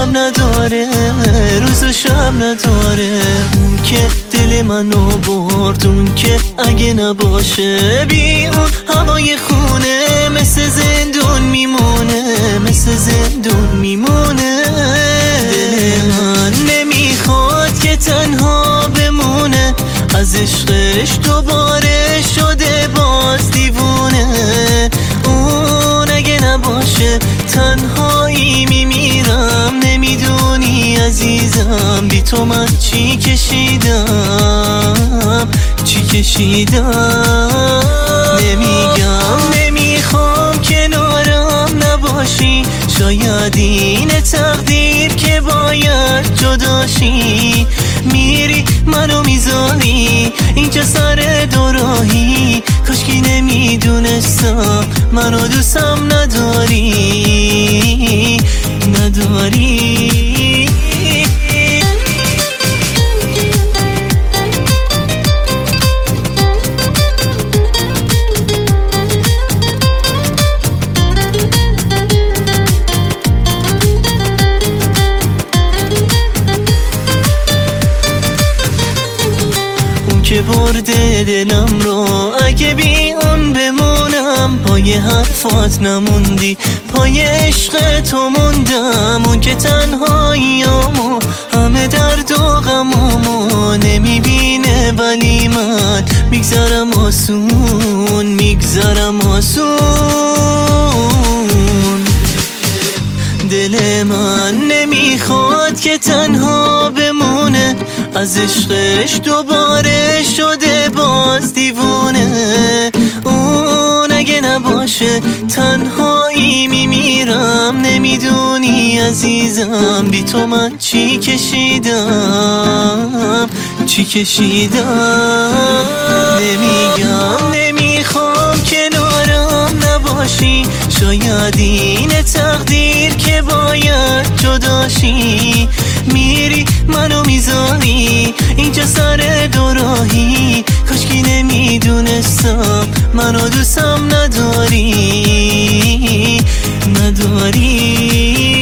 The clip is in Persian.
نداره، روز و شب نداره. اون که دل منو برد، اون که اگه نباشه بی اون هوای خونه مثل زندون میمونه، مثل زندون میمونه. دل من نمیخواد که تنها بمونه، از عشقش دوباره شده باز دیوونه. اون اگه نباشه تنهایی میمیرم. نمیدونی عزیزم بی تو من چی کشیدم، چی کشیدم. نمیگم نمیخوام کنارم نباشی، شاید این تقدیر که باید جداشی. میری منو میذاری اینجا سر دوراهی، کاشکی نمیدونستم منو دوستم نداری، نداری. که برده دلم رو، اگه بی اون بمونم پای حرفات نموندی، پای عشق تو موندم. اون که تنهاییامو همه درد و غمامو نمیبینه، ولی من میگذرم آسون، میگذرم آسون. دل من نمیخواد که تنها بمونه، از عشقش دوباره شده باز دیوونه. اون اگه نباشه تنهایی میمیرم. نمیدونی عزیزم بی تو من چی کشیدم، چی کشیدم. نمیگم نمیخوام کنارم نباشی، شاید این تقدیر که باید جداشی. میری منو میذاری اینجا سر دوراهی، کاشکی نمیدونستم منو دوستم نداری، نداری.